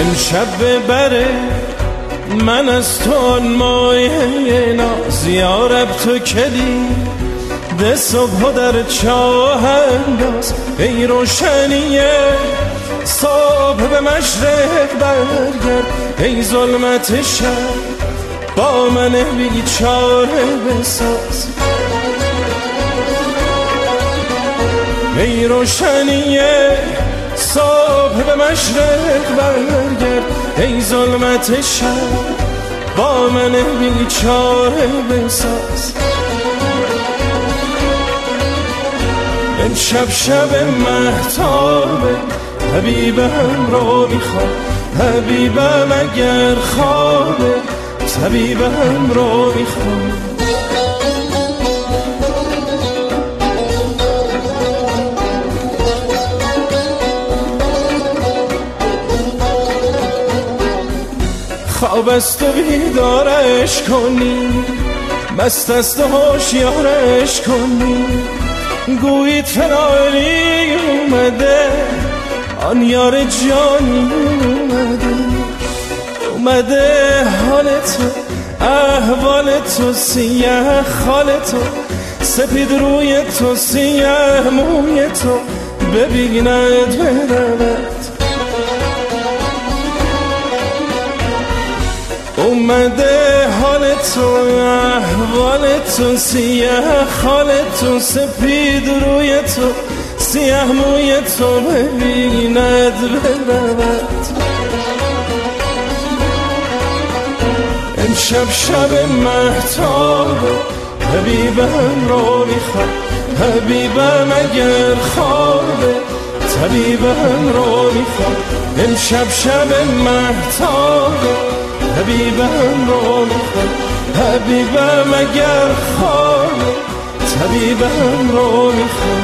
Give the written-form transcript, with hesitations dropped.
امشب ببره من از تو مایه ناز، یارب تو کلی ده صبح در چاه انداز. ای روشنیه صبح به مشرق برگرد، ای ظلمت شب با من بیچاره بساز. ای روشنیه صبح به مشرق برگرد، ای ظلمت شب با من بیچاره بساز. امشب شب مهتابه، حبیبم رو میخوام، حبیبم اگر خوابه طبیبم رو میخوام. خواب است و بیدارش کنی، مست است و هوشیارش کنی. گویید فناری اومده، آن یار جانی اومده حال تو احوال تو سیاه خال تو، سپید روی تو سیاه موی تو ببیند برود. اومده حال تو احوال تو سیاه خال تو، سپید روی تو سیاه موی تو ببیند برود. امشب شب مهتابه، حبیبم رو میخوام، حبیبم اگر خوابه طبیبم رو میخوام. امشب شب مهتابه، حبیبم رو میخوام، حبیبم اگر خوابه طبیبم رو میخوام.